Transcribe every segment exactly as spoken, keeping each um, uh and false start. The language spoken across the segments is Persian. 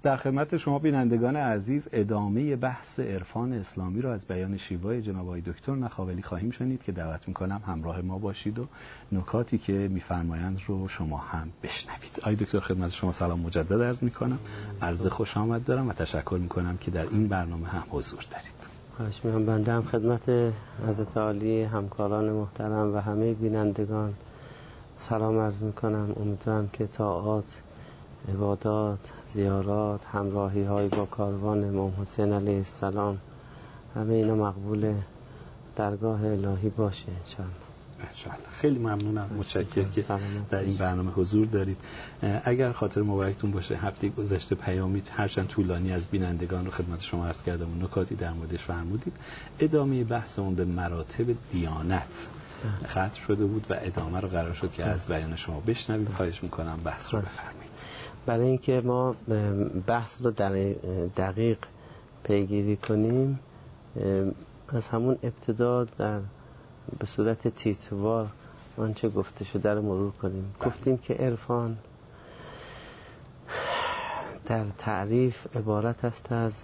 در خدمت شما بینندگان عزیز ادامه بحث عرفان اسلامی را از بیان شیوای جناب آقای دکتر نخاولی خواهیم شنید که دعوت میکنم همراه ما باشید و نکاتی که میفرمایند رو شما هم بشنوید. آقای دکتر خدمت شما سلام مجدد عرض میکنم، عرض خوش آمد دارم و تشکر میکنم که در این برنامه هم حضور دارید. خواهش می‌کنم. بنده هم خدمت حضرت عالی، همکاران محترم و همه بینندگان سلام عرض میکنم. امیدوارم که طاعات، عبادات، زیارات، همراهی های با کاروان امام حسین علیه السلام همه اینا مقبول درگاه الهی باشه انشاءالله. انشاءالله. خیلی ممنونم، متشکرم که در این برنامه حضور دارید. اگر خاطر مبارکتون باشه هفته گذشته پیامی هرچند طولانی از بینندگان رو خدمت شما عرض کردم و نکاتی در موردش فرمودید. ادامه بحثمون به مراتب دیانت ختم شده بود و ادامه رو قرار شد که از بیان شما بشنویم. خواهش میکنم بحث رو بفرمایید. برای اینکه ما بحث رو در دقیق پیگیری کنیم از همون ابتدا در به صورت تیتروار آنچه گفته شده در مرور کنیم. گفتیم که عرفان در تعریف عبارت است از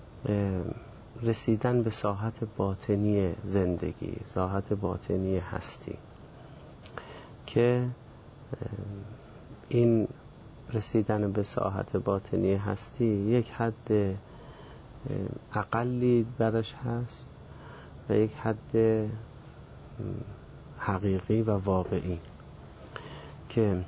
رسیدن به ساحت باطنی زندگی، ساحت باطنی هستی، که این رسیدن به ساحت باطنی هستی یک حد اقلی برش هست و یک حد حقیقی و واقعی، که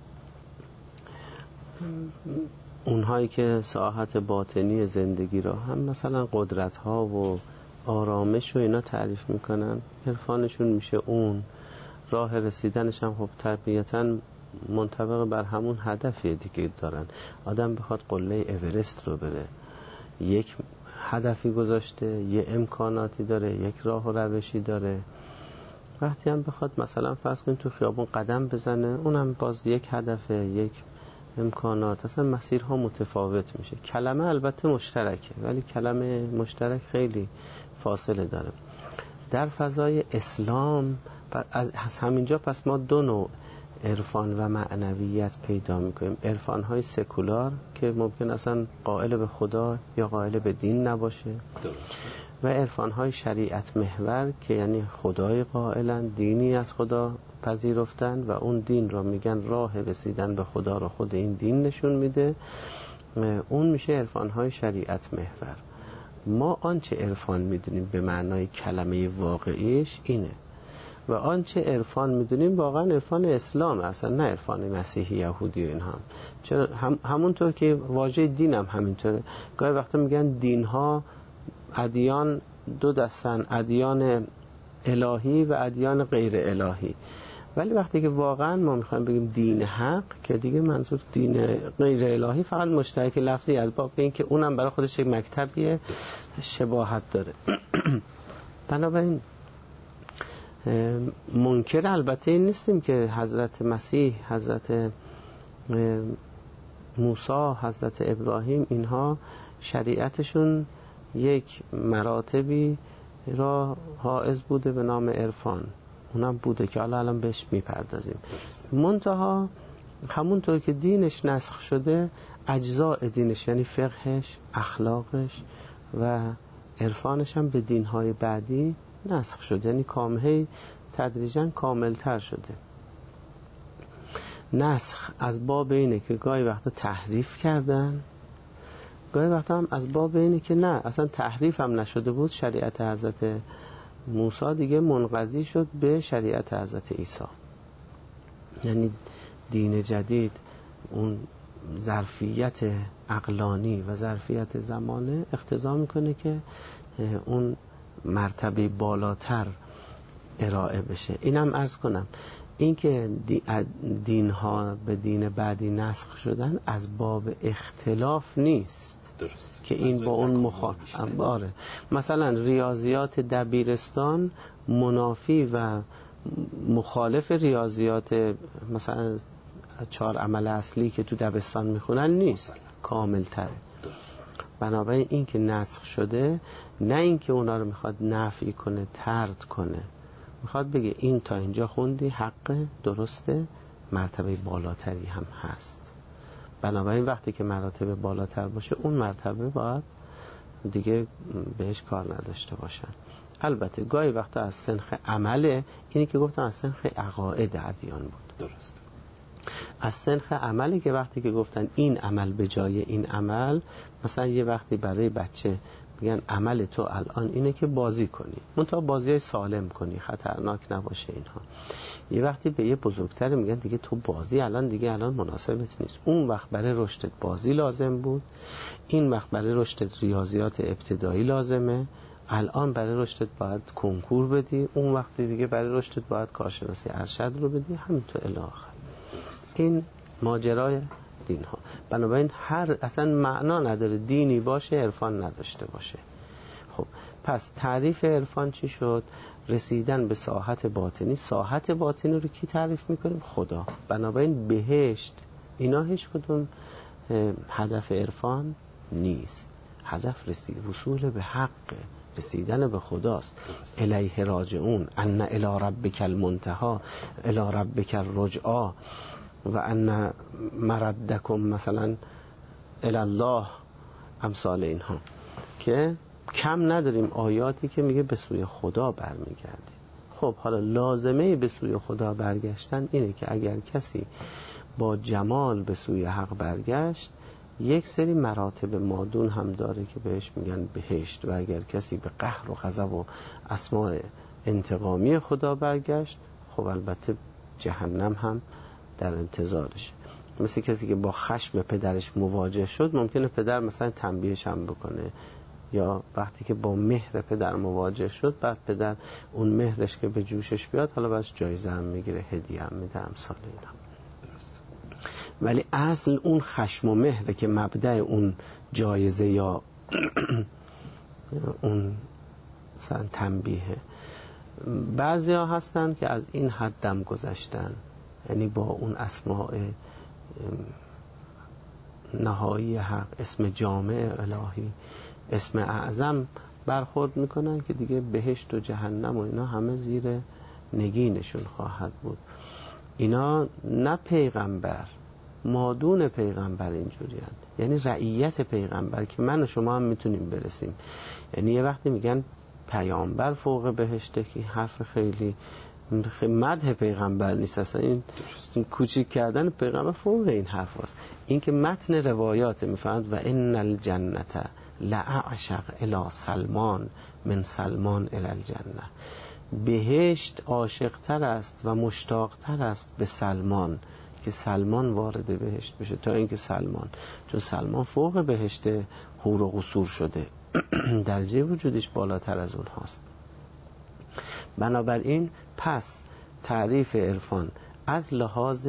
اونهایی که ساحت باطنی زندگی را هم مثلا قدرت ها و آرامش و اینا تعریف میکنن، عرفانشون میشه اون. راه رسیدنش هم خب طبیعتاً منطبق بر همون هدفی دیگه دارن. آدم بخواد قله اورست رو بره، یک هدفی گذاشته، یه امکاناتی داره، یک راه و روشی داره. وقتی هم بخواد مثلا فرض کنید تو خیابون قدم بزنه، اونم باز یک هدفه، یک امکانات، اصلا مسیرها متفاوت میشه. کلمه البته مشترکه ولی کلمه مشترک خیلی فاصله داره. در فضای اسلام از همینجا پس ما دو نوع عرفان و معنویت پیدا میکنیم. عرفان‌های سکولار که ممکن اصلا قائل به خدا یا قائل به دین نباشه، و عرفان‌های شریعت محور که یعنی خدای قائلن، دینی از خدا پذیرفتن و اون دین را میگن راه رسیدن به خدا را خود این دین نشون میده. اون میشه عرفان‌های شریعت محور. ما آنچه عرفان میدونیم به معنای کلمه واقعیش اینه، و آنچه عرفان میدونیم واقعا عرفان اسلام، اصلا نه عرفان مسیحی یهودی و اینها. چرا هم همونطور که واژه دین هم همینطوره. گاهی وقتا میگن دین ها، ادیان دو دستن، ادیان الهی و ادیان غیر الهی. ولی وقتی که واقعا ما میخوایم بگیم دین حق، که دیگه منظور دین غیر الهی فقط مشترک لفظی از باب این که اونم برای خودش یک مکتبی شباهت داره. بنابراین منکر البته این نیستیم که حضرت مسیح، حضرت موسی، حضرت ابراهیم اینها شریعتشون یک مراتبی را حائز بوده به نام عرفان، اونم بوده که حالا الان بهش میپردازیم. منتها همونطور که دینش نسخ شده، اجزاء دینش یعنی فقهش، اخلاقش و عرفانش هم به دینهای بعدی نسخ شده، یعنی کامهی تدریجاً کاملتر شده. نسخ از باب اینه که گاهی وقتا تحریف کردن، گاهی وقتا هم از باب اینه که نه اصلا تحریف هم نشده بود، شریعت حضرت موسی دیگه منقضی شد به شریعت حضرت عیسی. یعنی دین جدید اون ظرفیت عقلانی و ظرفیت زمانه اقتضا میکنه که اون مرتبه بالاتر ارائه بشه. اینم عرض کنم این که دین ها به دین بعدی نسخ شدن از باب اختلاف نیست. درست. که این با اون مخالف. آره. مثلا ریاضیات دبیرستان منافی و مخالف ریاضیات مثلا چهار عمل اصلی که تو دبستان میخونن نیست، کامل تره. بنابراین این که نسخ شده، نه این که اونا رو میخواد نفی کنه، طرد کنه، میخواد بگه این تا اینجا خوندی حق درسته، مرتبه بالاتری هم هست. بنابراین وقتی که مراتب بالاتر باشه اون مرتبه باید دیگه بهش کار نداشته باشن. البته گاهی وقتا از سنخ عمله، اینی که گفتم از سنخ عقاید ادیان بود. درست. از سنخ عملی که وقتی که گفتن این عمل به جای این عمل، مثلا یه وقتی برای بچه میگن عمل تو الان اینه که بازی کنی، منتها بازیای سالم کنی، خطرناک نباشه اینها. یه وقتی به یه بزرگتر میگن دیگه تو بازی الان دیگه الان مناسبت نیست. اون وقت برای رشدت بازی لازم بود، این وقت برای رشدت ریاضیات ابتدایی لازمه، الان برای رشدت باید کنکور بدی، اون وقت دیگه برای رشدت باید کارشناسی ارشد رو بدی، همینطور الی آخر. این ماجرای دین ها. بنابراین هر اصلا معنا نداره دینی باشه عرفان نداشته باشه. خب پس تعریف عرفان چی شد؟ رسیدن به ساحت باطنی. ساحت باطنی رو کی تعریف میکنیم؟ خدا. بنابراین بهشت اینا هیچ کدوم هدف عرفان نیست. هدف رسید وصول به حق، رسیدن به خداست. الیه راجعون، ان الی ربک المنتهی، الی ربک الرجعی و ان مردکم مثلا الی الله، امثال اینها که کم نداریم آیاتی که میگه به سوی خدا برمیگرده. خب حالا لازمه به سوی خدا برگشتن اینه که اگر کسی با جمال به سوی حق برگشت، یک سری مراتب مادون هم داره که بهش میگن بهشت، و اگر کسی به قهر و غضب و اسماء انتقامی خدا برگشت، خب البته جهنم هم در انتظارشه. مثل کسی که با خشم پدرش مواجه شد، ممکنه پدر مثلا تنبیهش هم بکنه، یا وقتی که با مهر پدر مواجه شد، بعد پدر اون مهرش که به جوشش بیاد حالا بس جایزه هم میگیره، هدیه هم میده، امثال اینا. ولی اصل اون خشم و مهره که مبدأ اون جایزه یا اون مثلا تنبیه. بعضی ها هستن که از این حد دم گذشتن، یعنی با اون اسماء نهایی حق، اسم جامع الهی، اسم اعظم برخورد میکنن که دیگه بهشت و جهنم و اینا همه زیر نگینشون خواهد بود. اینا نه پیغمبر، مادون پیغمبر اینجوری هست، یعنی رعیت پیغمبر که من و شما هم میتونیم برسیم. یعنی یه وقتی میگن پیامبر فوق بهشته که حرف خیلی مدح پیغمبر نیست، اصلا این کوچیک کردن پیغمبر فوق این حرف هست. این که متن روایات میفهمد و ان الجنت لعشق الی سلمان من سلمان الی الجنه، بهشت عاشقتر است و مشتاقتر است به سلمان، که سلمان وارد بهشت بشه تا اینکه سلمان، چون سلمان فوق بهشت حور و قصور شده، درجه وجودش بالاتر از اون هاست. بنابراین پس تعریف عرفان از لحاظ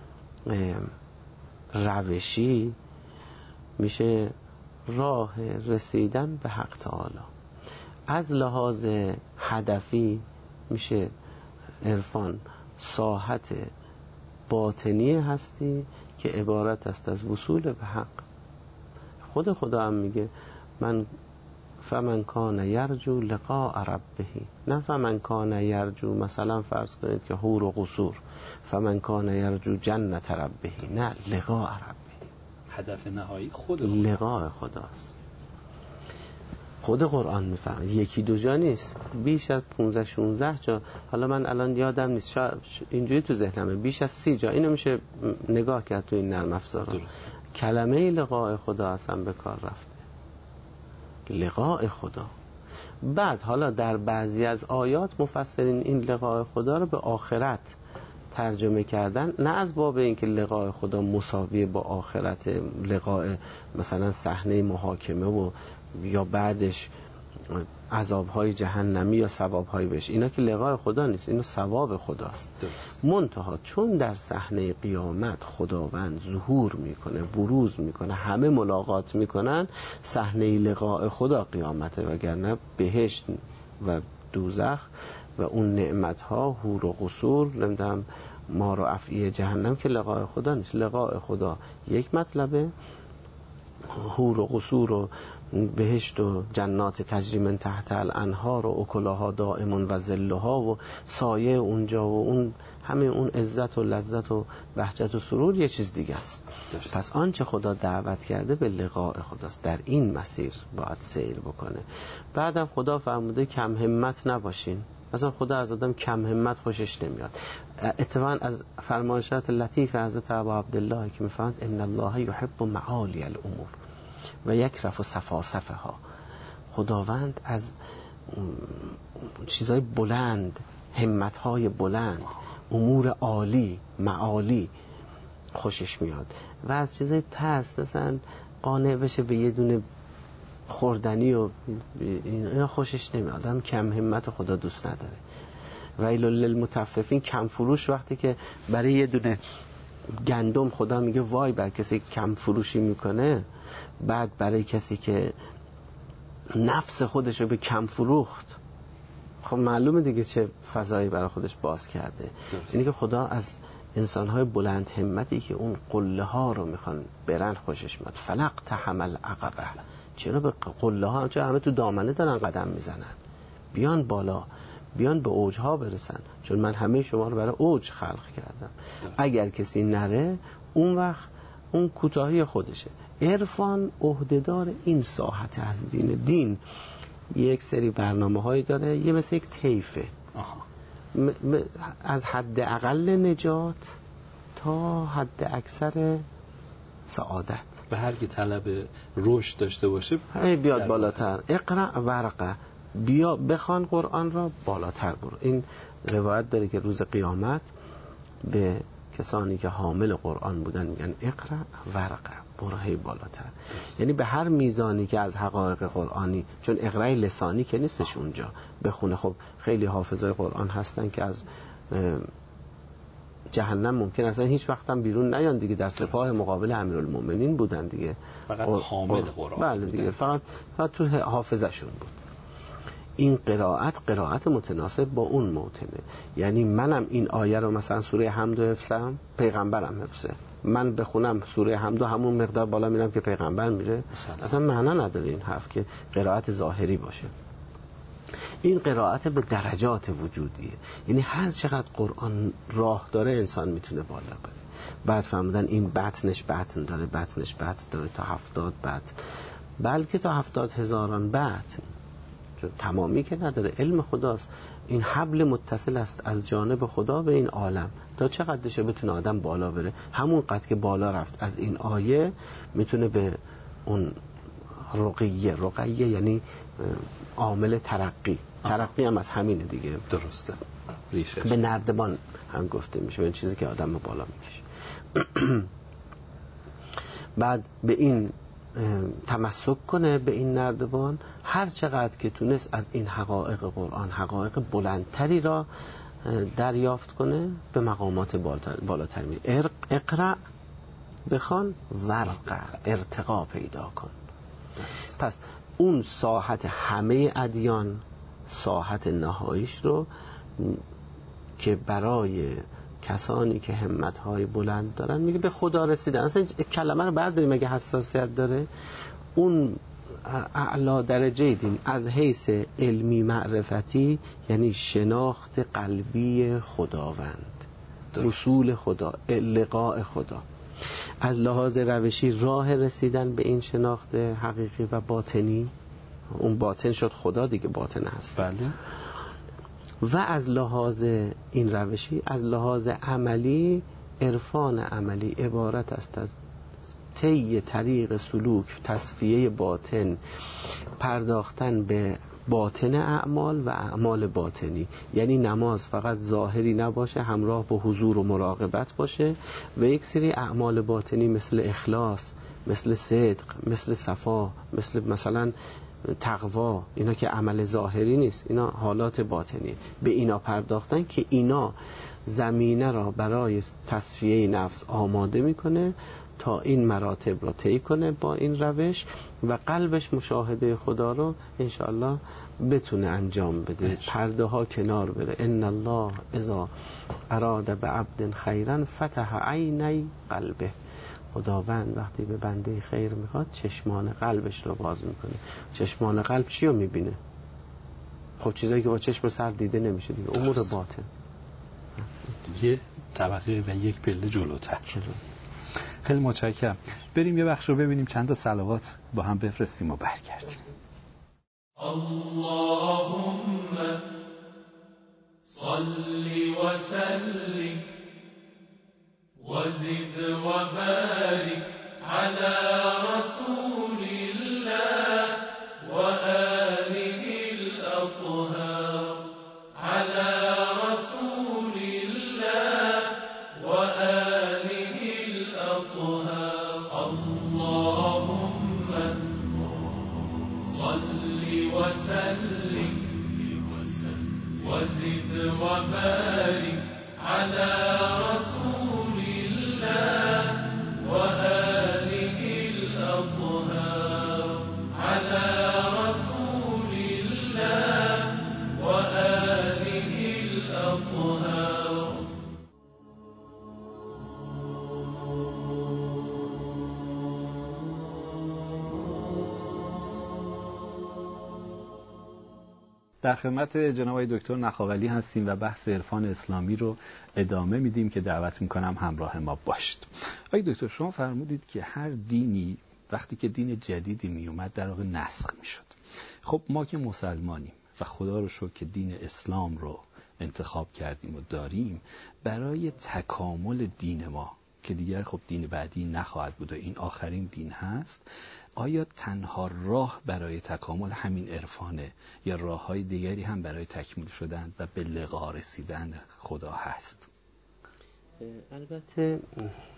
روشی میشه راه رسیدن به حق تعالی، از لحاظ هدفی میشه عرفان ساحت باطنی هستی که عبارت است از وصول به حق. خود خدا هم میگه من فمن کان یرجو لقاء ربه، نه فمن کان یرجو مثلا فرض کنید که حور و قصور، فمن کان یرجو جنت ربه، نه لقاء ربه. هدف نهایی خود خداست، لقاء خداست. خود قرآن میفهمه، یکی دو جا نیست، بیش از پانزده شانزده جا، حالا من الان یادم نیست، شاید اینجوری تو ذهنمه بیش از سی جا اینو میشه نگاه کرد تو این نرم افزارا. کلمه لقاء خدا اصلا به کار رفته، لقاء خدا. بعد حالا در بعضی از آیات مفسرین این لقاء خدا رو به آخرت ترجمه کردن، نه از باب اینکه لقاء خدا مساوی با آخرت، لقاء مثلا صحنه محاکمه و یا بعدش عذاب‌های جهنمی یا ثواب‌های بهش، اینا که لقاء خدا نیست، اینا ثواب خداست. منتها چون در صحنه قیامت خداوند ظهور میکنه، بروز میکنه، همه ملاقات میکنن، صحنه لقاء خدا قیامته، وگرنه بهشت و دوزخ و اون نعمت‌ها، حور و قصور، نمیدونم مار و افعی جهنم که لقاء خدا نیست. لقاء خدا یک مطلبه، حور و قصور و بهشت و جنات تجری من تحت الانهار و اکلها دائم و ظلها و سایه اونجا و اون همه اون عزت و لذت و بهجت و سرور یه چیز دیگه است. پس آنچه خدا دعوت کرده به لقاء خداست، در این مسیر باید سیر بکنه. بعدم خدا فرموده کم همت نباشین. مثلا خدا از آدم کم همت خوشش نمیاد. اتفاقا از فرمایشات لطیف حضرت ابا عبدالله که میفرماید ان الله یحب معالی الامور و یکرف سفاسفها. خداوند از چیزای بلند، همتهای بلند، امور عالی، معالی خوشش میاد و از چیزای پست مثلا قانع بشه به یه دونه خوردنی و اینا خوشش نمیاد. هم کم همت خدا دوست نداره. ویل للمطففین، کم فروش وقتی که برای یه دونه گندم خدا میگه وای بر کسی که کم فروشی میکنه، بعد برای کسی که نفس خودش رو به کم فروخت، خب معلومه دیگه چه فضایی برای خودش باز کرده. یعنی که خدا از انسان‌های بلند همتی که اون قله ها رو میخوان برن خوشش میاد. فلق تحمل عقبه، چرا به قله ها، چرا همه تو دامنه دارن قدم میزنن، بیان بالا، بیان به اوج ها برسن، چون من همه شما رو برای اوج خلق کردم. اگر کسی نره اون وقت اون کوتاهی خودشه. عرفان عهدهدار این ساحت از دین. دین یک سری برنامه هایی داره، یه مثل یک طیفه م- م- از حد اقل نجات تا حد اکثر سعادت. به هر کی طلب رشد داشته باشه بیاد بالاتر. اقرأ ورقه، بیا بخوان قرآن را، بالاتر برو. این روایت داره که روز قیامت به کسانی که حامل قرآن بودن میگن اقرأ ورقه، برو هی بالاتر. یعنی به هر میزانی که از حقایق قرآنی، چون اقرأ لسانی که نیستش اونجا بخونه. خب خیلی حافظای قرآن هستن که از جهنم ممکن اصلا هیچ وقت هم بیرون نیان دیگه، در سپاه مقابل امیرالمومنین بودن دیگه، فقط حامل قرآن. بله دیگه، فقط فقط تو حافظشون بود. این قرائت قرائت متناسب با اون موتنه. یعنی منم این آیه رو مثلا سوره حمد و حفظم، پیغمبرم حفظه، من بخونم سوره حمد و همون مقدار بالا میرم که پیغمبر میره، اصلا معنا نداره این حرف که قرائت ظاهری باشه. این قرائت به درجات وجودیه. یعنی هر چقدر قرآن راه داره انسان میتونه بالا بره. بعد فهمیدن این بطنش بطن داره، بطنش بطن داره تا هفتاد بطن، بلکه تا هفتاد هزاران بطن، چون تمامی که نداره. علم خداست. این حبل متصل است از جانب خدا به این عالم. تا چقدرشه بتونه آدم بالا بره. همون قدر که بالا رفت از این آیه میتونه به اون رقیه. رقیه یعنی عامل ترقی. ترقی هم از همینه دیگه. درسته. ریشه به نردبان هم گفته میشه، این چیزی که آدم رو بالا میکشه. بعد به این تمسک کنه، به این نردبان، هر چقدر که تونست از این حقایق قرآن حقایق بلندتری را دریافت کنه، به مقامات بالاتر میره. اقرأ، بخوان، ورقه، ارتقا پیدا کن. پس اون ساحت همه ادیان، ساحت نهاییش رو که برای کسانی که همت‌های بلند دارن میگه به خدا رسیدن. اصلا کلمه رو برداریم اگه حساسیت داره، اون اعلی درجه دین از حیث علمی معرفتی یعنی شناخت قلبی خداوند، رسول خدا، لقاء خدا. از لحاظ روشی راه رسیدن به این شناخت حقیقی و باطنی، اون باطن شد خدا دیگه، باطن هست. بله. و از لحاظ این روشی، از لحاظ عملی، عرفان عملی عبارت است از طی طریق سلوک، تصفیه باطن، پرداختن به باطن اعمال و اعمال باطنی. یعنی نماز فقط ظاهری نباشه، همراه با حضور و مراقبت باشه، و یک سری اعمال باطنی مثل اخلاص، مثل صدق، مثل صفا، مثل مثلا تقوا، اینا که عمل ظاهری نیست، اینا حالات باطنی. به اینا پرداختن که اینا زمینه را برای تصفیه نفس آماده میکنه تا این مراتب را طی کنه با این روش و قلبش مشاهده خدا رو انشاءالله بتونه انجام بده. پرده ها کنار بره. ان الله اذا اراد بعبد خیرا فتح عینی قلبه. خداوند وقتی به بنده خیر میخواد چشمان قلبش رو باز میکنه. چشمان قلب چی رو میبینه؟ خب چیزایی که با چشم سر دیده نمیشه دیگه، امور باطن. یه طبقه و یک پله جلوتر. خیلی متشکرم. بریم یه بخش رو ببینیم، چند تا صلوات با هم بفرستیم و برگردیم. اللهم صل وسلم وزد وبارك على رسول الله وآله الأطهار على رسول الله وآله الأطهار اللهم صل وسلم وزد وبارك على رسول الله وآله الأطهار على رسول الله وآله الأطهار. در خدمت جناب آقای دکتر نخاولی هستیم و بحث عرفان اسلامی رو ادامه میدیم که دعوت میکنم همراه ما باشید. آقای دکتر، شما فرمودید که هر دینی وقتی که دین جدیدی میومد در واقع نسخ میشد. خب ما که مسلمانیم و خدا رو شکر که دین اسلام رو انتخاب کردیم و داریم، برای تکامل دین ما که دیگر خب دین بعدی نخواهد بود و این آخرین دین هست، آیا تنها راه برای تکامل همین عرفانه یا راه‌های دیگری هم برای تکمیل شدن و به لقا رسیدن خدا هست؟ البته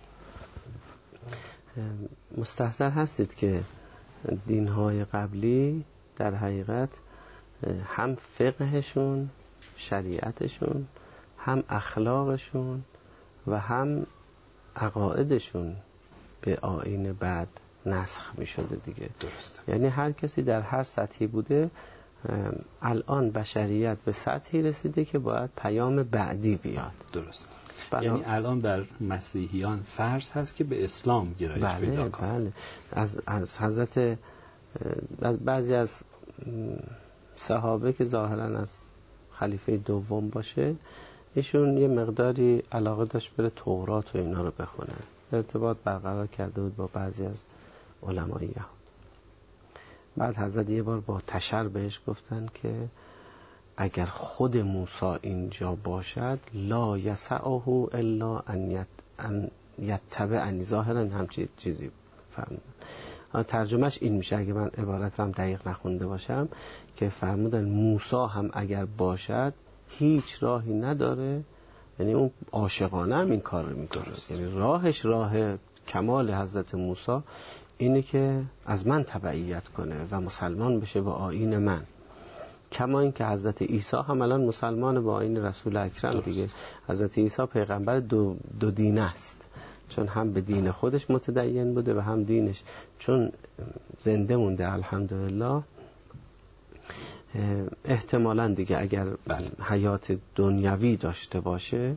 مستحضر هستید که دین‌های قبلی در حقیقت هم فقهشون، شریعتشون، هم اخلاقشون و هم عقایدشون به آیین بعد نسخ می شده دیگه. درست. یعنی هر کسی در هر سطحی بوده، الان بشریت به سطحی رسیده که باید پیام بعدی بیاد. درست. بنا... یعنی الان بر مسیحیان فرض هست که به اسلام گرایش بله، پیدا کنند. بله. از از حضرت از بعضی از صحابه که ظاهرا از خلیفه دوم باشه، ایشون یه مقداری علاقه داشت بره تورات و اینا رو بخونه، ارتباط برقرار کرده بود با بعضی از علمای یهود. بعد حضرت یه بار با تشر بهش گفتن که اگر خود موسی اینجا باشد لا یسعه الا ان یتبعنی، ظاهرا همچین چیزی فرمودن. ترجمهش این میشه، اگه من عبارت رو هم دقیق نخونده باشم، که فرمودن موسی هم اگر باشد هیچ راهی نداره، یعنی اون عاشقانه هم این کار رو میکنه، یعنی راهش راه کمال حضرت موسی اینه که از من تبعیت کنه و مسلمان بشه با آیین من، کما این که حضرت عیسی هم الان مسلمان با آیین رسول اکرم دیگه. حضرت عیسی پیغمبر دو, دو دین است، چون هم به دین خودش متدین بوده و هم دینش چون زنده مونده الحمدلله، احتمالاً دیگه اگر حیات دنیوی داشته باشه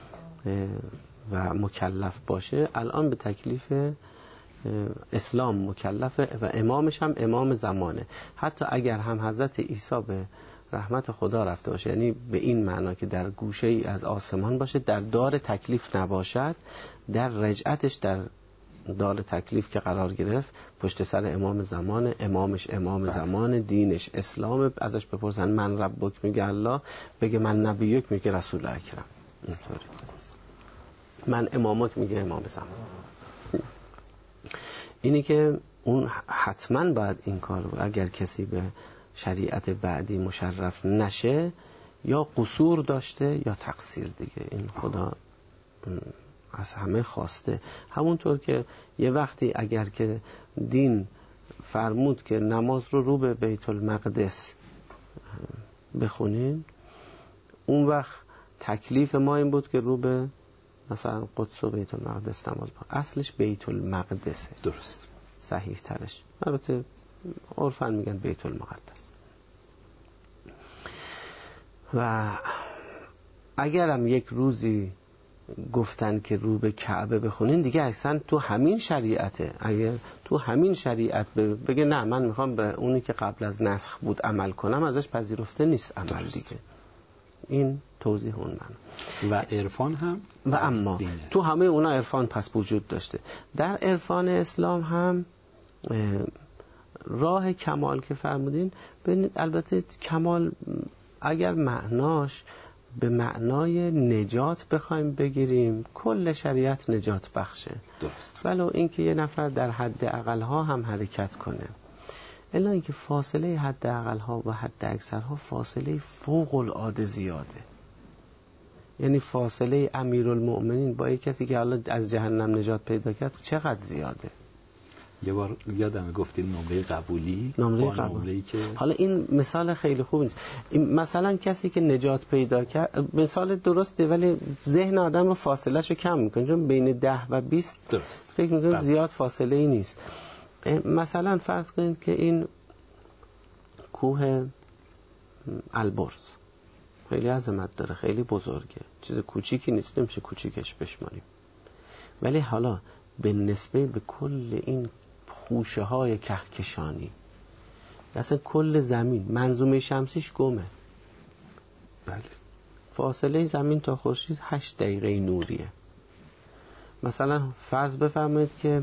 و مکلف باشه، الان به تکلیف اسلام مکلفه و امامش هم امام زمانه. حتی اگر هم حضرت عیسی به رحمت خدا رفته باشه، یعنی به این معنا که در گوشه ای از آسمان باشه، در دار تکلیف نباشد، در رجعتش در دار تکلیف که قرار گرفت پشت سر امام زمان، امامش امام زمان، دینش اسلام، ازش بپرسن من ربک میگه الله، بگه من نبیک میگه رسول اکرم، من امامک میگه امام زمان. اینی که اون حتما باید این کار رو، اگر کسی به شریعت بعدی مشرف نشه یا قصور داشته یا تقصیر دیگه، این خدا از همه خواسته. همونطور که یه وقتی اگر که دین فرمود که نماز رو رو به بیت المقدس بخونین، اون وقت تکلیف ما این بود که رو به مثلا قدس و بیت المقدس نماز بخونیم. اصلش بیت المقدسه، درست، صحیح ترش، البته عرفاً میگن بیت المقدس. و اگرم یک روزی گفتن که رو به کعبه بخونین، دیگه اصلا تو همین شریعته. اگر تو همین شریعت بگه نه من میخوام به اونی که قبل از نسخ بود عمل کنم، ازش پذیرفته نیست عمل دیگه. این توضیح اون من. و عرفان هم و اما تو همه اونا عرفان پس وجود داشته. در عرفان اسلام هم راه کمال که فرمودین، ببینید البته کمال اگر معناش به معنای نجات بخوایم بگیریم، کل شریعت نجات بخشه. درست. ولو اینکه یه نفر در حد اقلها هم حرکت کنه، الا اینکه فاصله حد اقلها و حد اکثرها فاصله فوق العاده زیاده. یعنی فاصله امیرالمؤمنین با یک کسی که حالا از جهنم نجات پیدا کرد چقدر زیاده. یه بار یادمه گفتیم نمره قبولی، نمره قبولی که حالا این مثال خیلی خوب نیست. مثلا کسی که نجات پیدا کرد مثال درسته، ولی ذهن آدم رو فاصله شو کم میکنه، چون بین ده و بیست درست فکر میکنم زیاد فاصله ای نیست. مثلا فرض کنید که این کوه البرز خیلی عظمت داره، خیلی بزرگه، چیز کوچیکی نیست، نمیشه کوچیکش بشماریم، ولی حالا به نسبه به کل این خوشه های کهکشانی، اصلا کل زمین منظومه شمسیش گمه. بله. فاصله زمین تا خورشید هشت دقیقه نوریه. مثلا فرض بفرمایید که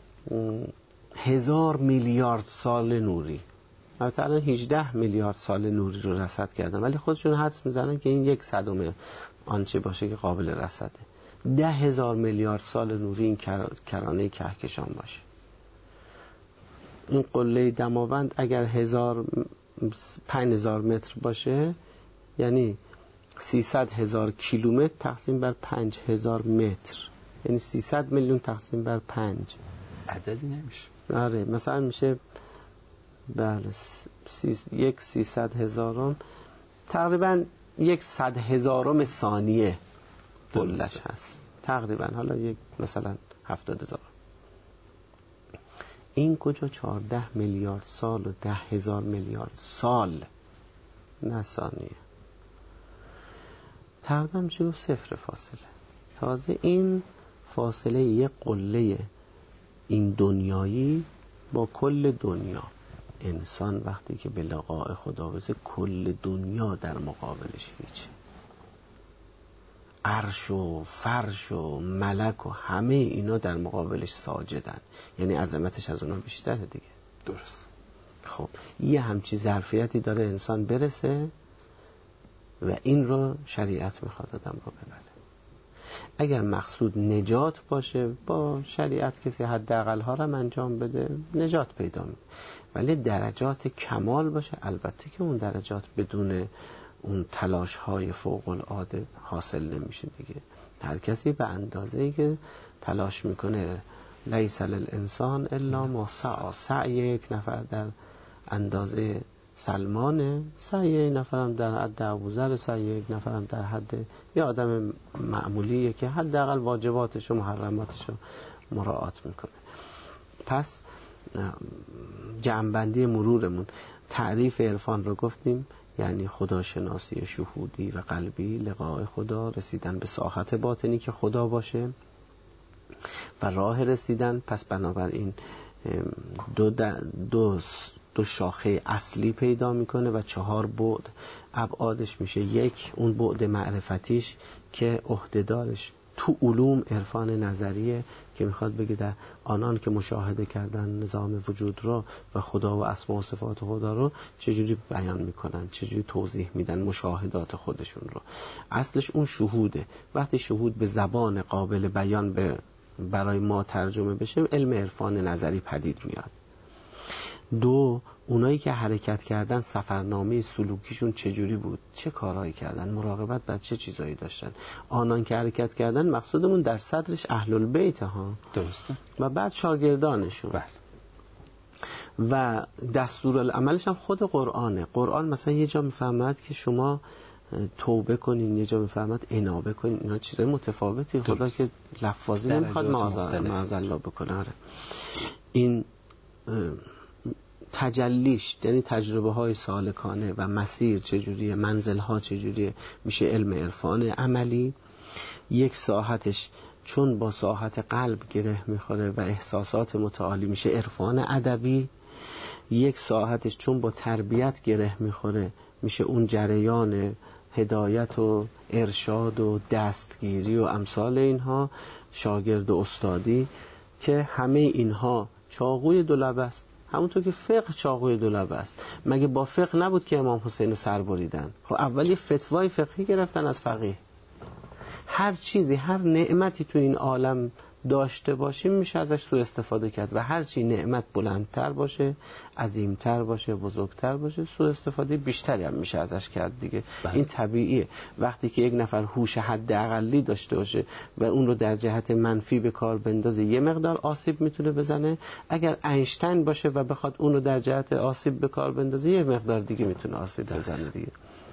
هزار میلیارد سال نوری، مثلا هجده میلیارد سال نوری رو رصد کردن، ولی خودشون حدس میزنن که این یک صدم آنچه باشه که قابل رصده. ده هزار میلیارد سال نوری این کرانه کهکشان باشه. این قله دماوند اگر هزار پنج هزار متر باشه، یعنی سیصد هزار کیلومتر تقسیم بر پنج هزار متر، یعنی سیصد میلیون تقسیم بر پنج. عددی نمیشه. آره مثلا میشه بله سیز... یک سیصد هزارم، تقریبا یک صد هزارم ثانیه قله‌اش هست تقریبا. حالا یک مثلا هفتاد هزار. این کجا چهارده میلیارد سال و ده هزار میلیارد سال، نه ثانیه، تقریبا میشه صفر فاصله. تازه این فاصله یک قله این دنیایی با کل دنیا، انسان وقتی که به لقاء خدا برسه کل دنیا در مقابلش هیچه. عرش و فرش و ملک و همه اینا در مقابلش ساجدن، یعنی عظمتش از اونا بیشتره دیگه. درست. خب یه همچی ظرفیتی داره انسان برسه و این رو شریعت میخواد آدم رو ببره. اگر مقصود نجات باشه، با شریعت کسی حداقل ها رو انجام بده نجات پیدا میکنه، ولی درجات کمال باشه، البته که اون درجات بدون اون تلاش های فوق العاده حاصل نمیشه دیگه. هر کسی به اندازه‌ای که تلاش میکنه، لیس للانسان الا ما سعی. سعی یک نفر در اندازه سلمانه، سعی یک نفرم در حد ابوذر، سعی یک نفرم در حد یه آدم معمولیه که حداقل واجباتش و محرماتش رو مراعات میکنه. پس جمع‌بندی مرورمون، تعریف عرفان رو گفتیم، یعنی خداشناسی شهودی و قلبی، لقاء خدا، رسیدن به ساحت باطنی که خدا باشه و راه رسیدن. پس بنابراین دو, دو, دو شاخه اصلی پیدا میکنه و چهار بعد ابعادش میشه. یک اون بعد معرفتیش که عهده‌دارش تو علوم عرفان نظریه که میخواد بگه در آنان که مشاهده کردن نظام وجود رو و خدا و اسما و صفات خدا رو چجوری بیان میکنن، چجوری توضیح میدن مشاهدات خودشون رو. اصلش اون شهوده. وقتی شهود به زبان قابل بیان به برای ما ترجمه بشه، علم عرفان نظری پدید میاد. دو، اونایی که حرکت کردن سفرنامه سلوکیشون چجوری بود، چه کارهایی کردن، مراقبت بر چه چیزایی داشتن. آنان که حرکت کردن مقصودمون در صدرش اهل البیت ها، درسته، و بعد شاگردانشون. بله. و دستورالعملش هم خود قرآنه. قرآن مثلا یه جا میفهمد که شما توبه کنین، یه جا میفهمد انابه کنین. اینا چیزای متفاوتی، خدا که لفاظی نمیخواد معاذالله بکنه. این تجلیش یعنی تجربه های سالکانه و مسیر چجوریه، منزل ها چجوریه، میشه علم عرفان عملی. یک ساحتش چون با ساحت قلب گره میخوره و احساسات متعالی، میشه عرفان ادبی. یک ساحتش چون با تربیت گره میخوره، میشه اون جریان هدایت و ارشاد و دستگیری و امثال اینها، شاگرد و استادی، که همه اینها چاقوی دو لبه است. همونطور که فقه چاقوی دو لبه است. مگه با فقه نبود که امام حسین رو سر بریدن؟ خب اول یه فتوای فقهی گرفتن از فقیه. هر چیزی، هر نعمتی تو این عالم داشته باشیم میشه ازش سوء استفاده کرد و هر چی نعمت بلندتر باشه، عظیمتر باشه، بزرگتر باشه، سوء استفاده بیشتری هم میشه ازش کرد دیگه. بله. این طبیعیه. وقتی که یک نفر هوش حداقلی داشته باشه و اون رو در جهت منفی به کار بندازه، یه مقدار آسیب میتونه بزنه. اگر اینشتین باشه و بخواد اون رو در جهت آسیب به کار بندازه، یه مقدار دیگه میتونه آسیب بزنه دیگه.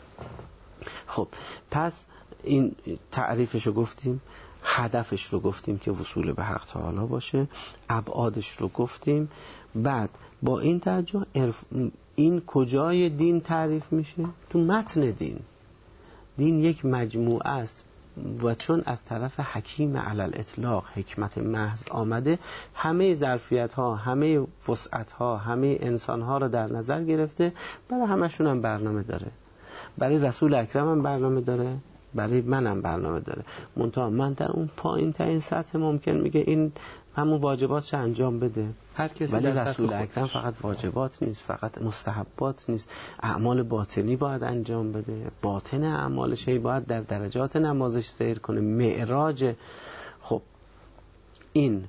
خب پس این تعریفش رو گفتیم، هدفش رو گفتیم که وصول به حق تعالی باشه، ابعادش رو گفتیم. بعد با این توجه این کجای دین تعریف میشه؟ تو متن دین. دین یک مجموعه است و چون از طرف حکیم علی الاطلاق حکمت محض آمده، همه ظرفیت ها، همه وسعت ها، همه انسان ها رو در نظر گرفته. برای همشون هم برنامه داره. برای رسول اکرم هم برنامه داره، برای منم برنامه داره. منتها من در اون پایین ترین سطح ممکن میگه این همون واجباتش انجام بده. هر کسی ولی در رسول اکرم فقط واجبات نیست، فقط مستحبات نیست، اعمال باطنی باید انجام بده. باطن اعمالش هی باید در درجات نمازش سیر کنه، معراج. خب این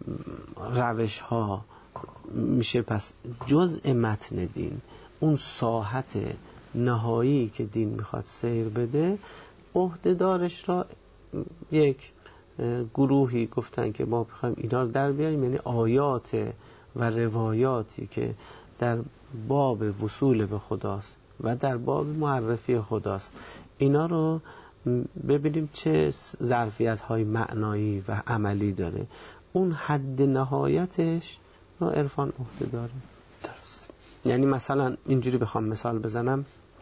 روش ها میشه پس جزء متن دین. اون ساحت نهایی که دین میخواد سیر بده، عهده‌دارش را یک گروهی گفتن که ما بخوایم اینا رو در بیاریم، یعنی آیات و روایاتی که در باب وصول به خداست و در باب معرفی خداست، اینا رو ببینیم چه ظرفیت های معنایی و عملی داره. اون حد نهایتش رو عرفان عهده داره. درست. یعنی مثلا اینجوری بخوام مثال بزنم،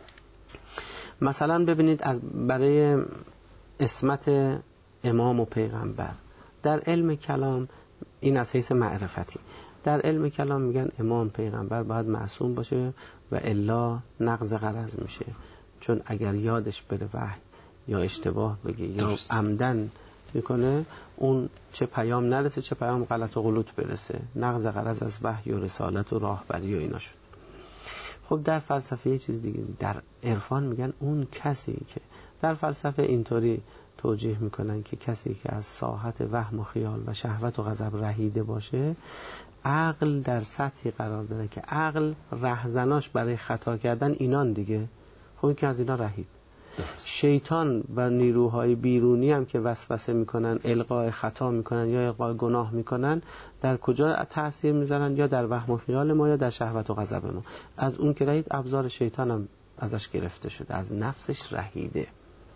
مثلا ببینید از برای عصمت امام و پیغمبر در علم کلام، این از حیث معرفتی، در علم کلام میگن امام پیغمبر باید معصوم باشه و الا نقض غرض میشه. چون اگر یادش بره وحی یا اشتباه بگه یا عمدن میکنه، اون چه پیام نرسه چه پیام غلط و غلوط برسه، نقض غرض از وحی و رسالت و راهبری و اینا شد. خب در فلسفه یه چیز دیگه، در عرفان میگن اون کسی که در فلسفه اینطوری توجیه میکنن که کسی که از ساحت وهم و خیال و شهوت و غضب رهیده باشه، عقل در سطحی قرار داره که عقل رهزناش برای خطا کردن اینان دیگه. خب این که از اینا رهید. شیطان و نیروهای بیرونی هم که وسوسه میکنن، القای خطا میکنن یا القای گناه میکنن، در کجا تأثیر میذارن؟ یا در وهم و خیال ما یا در شهوت و غضب ما. از اون که رهید، ابزار شیطان هم ازش گرفته شده، از نفسش رهیده.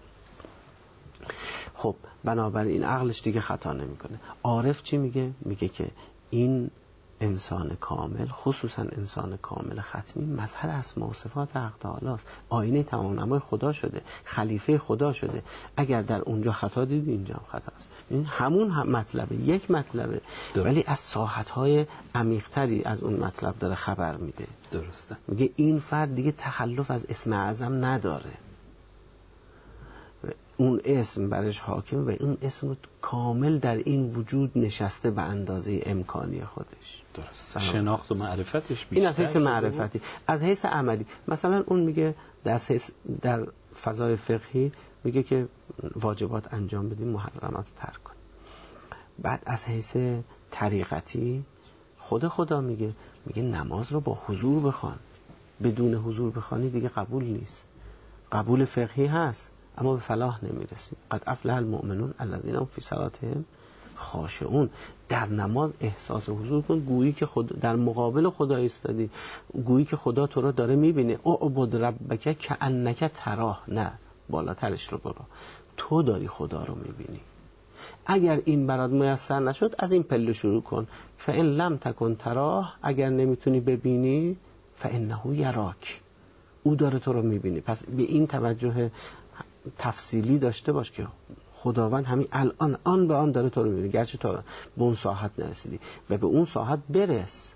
خب بنابراین عقلش دیگه خطا نمیکنه. عارف چی میگه؟ میگه که این انسان کامل، خصوصا انسان کامل ختمی، مظهر اسما و صفات حق تعالی است، آینه تمام نمای خدا شده، خلیفه خدا شده. اگر در اونجا خطا دید، اینجا هم خطا است. این همون هم مطلبه، یک مطلبه، درست. ولی از ساحت‌های عمیق‌تری از اون مطلب داره خبر میده. درسته. میگه این فرد دیگه تخلف از اسم اعظم نداره، اون اسم برش حاکم و اون اسم کامل در این وجود نشسته به اندازه امکانی خودش. درست. شناخت و معرفتش بیشتر. این از حیث معرفتی. از حیث عملی مثلا اون میگه در حیث در فضای فقهی میگه که واجبات انجام بدیم، محرمات ترک کنیم. بعد از حیث طریقتی خود خدا میگه میگه نماز رو با حضور بخوان، بدون حضور بخوانی دیگه قبول نیست. قبول فقهی هست اما به فلاح نمیرسی. قد افلح المؤمنون الذین هم فی صلاتهم خاشعون. در نماز احساس حضور کن، گویی که خود در مقابل خدا ایستادی، گویی که خدا تو رو داره میبینه. اعبد ربک کأنک تراه، نه بالاترش رو برو، تو داری خدا رو میبینی. اگر این برات میسر نشد، از این پله شروع کن. فإن لم تکن تراه، اگر نمیتونی ببینی، فإنه یراک، او داره تو رو میبینی. پس به این توجه تفصیلی داشته باش که خداوند همین الان آن به آن داره تو رو میبینی، گرچه تا به اون ساحت نرسیدی، و به اون ساحت برس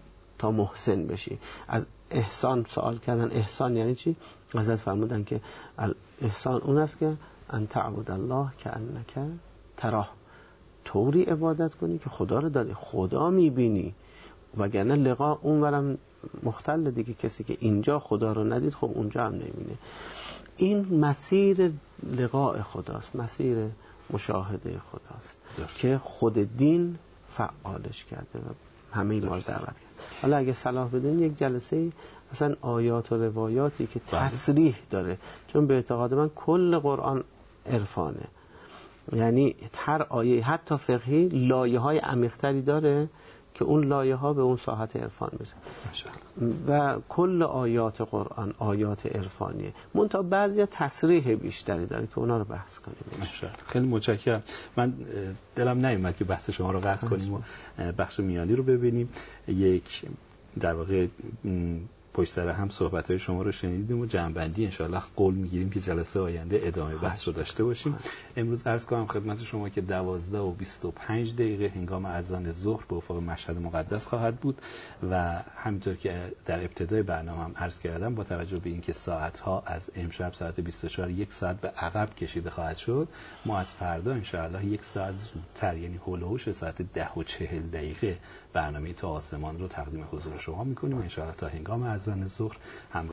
تا محسن بشی. از احسان سوال کردن، احسان یعنی چی؟ حضرت فرمودن که احسان اون است که ان تعبد الله کأنک تراه، طوری عبادت کنی که خدا رو داری، خدا میبینی، وگرنه لقا اونورم مختل دیگه، کسی که اینجا خدا رو ندید خب اونجا هم نمیبینه. این مسیر لقاء خداست، مسیر مشاهده خداست درست. که خود دین فعالش کرده و همه ما رو دعوت کرد. حالا اگه صلاح بدین یک جلسه مثلا آیات و روایاتی که تصریح داره، چون به اعتقاد من کل قرآن عرفانه، یعنی هر آیه حتی فقهی لایه های عمیق‌تری داره که اون لایه ها به اون ساحت عرفان میشه و کل آیات قرآن آیات عرفانیه، منتها بعضیا تصریح بیشتری داره که اونا رو بحث کنیم. خیلی متشکرم. من دلم نیومد که بحث شما رو قطع کنیم و بخش میانی رو ببینیم. یک در واقع پشت سر هم صحبت‌های شما رو شنیدیم و جمع‌بندی انشاءالله قول می‌گیریم که جلسه آینده ادامه بحث رو داشته باشیم. امروز عرض کنم خدمت شما که دوازده و بیست و پنج دقیقه هنگام اذان ظهر به افق مشهد مقدس خواهد بود و همینطور که در ابتدای برنامه هم عرض کردم با توجه به اینکه ساعت‌ها از امشب ساعت بیست و چهار یک ساعت به عقب کشیده خواهد شد، ما از فردا انشاءالله یک ساعت زودتر یعنی هول و هوش ساعت ده و چهل دقیقه برنامه تا آسمان رو تقدیم حضور شما می‌کنیم. انشاءالله تا هنگام اذان ظهر هم